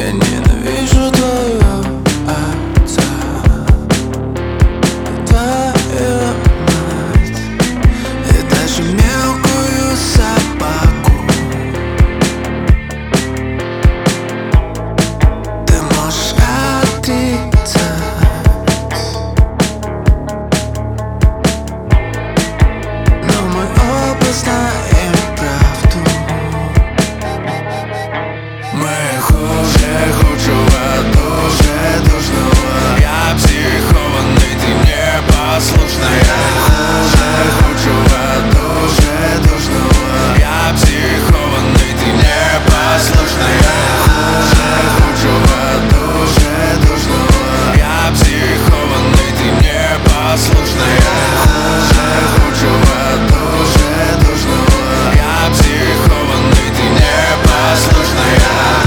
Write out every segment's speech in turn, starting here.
Я ненавижу твою отца, твою мать и даже мелкую собаку. Ты можешь отрицать, но мы оба знаем правду. Мы хуже худшего, души душного. Я психованный, ты непослушная. Хуже худшего, души душного. Я психованный, ты непослушная. Хуже худшего, души душного. Я психованный, ты непослушная. Хуже худшего, души душного. Я психованный, ты непослушная.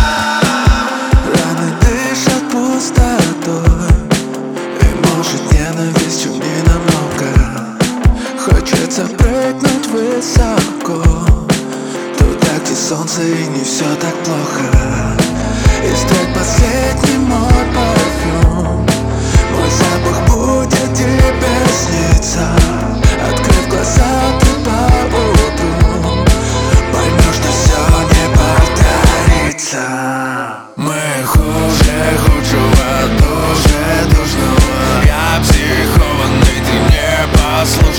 Ненавистью не намного. Хочется прыгнуть высоко, туда, где солнце и не все так плохо. И стать последний мой парфюм. Мой запах будет тебе сниться. Открыв глаза, ты поутру поймешь, что все не повторится. Мы хуже худшего, души душного. Я психованный, ты непослушный.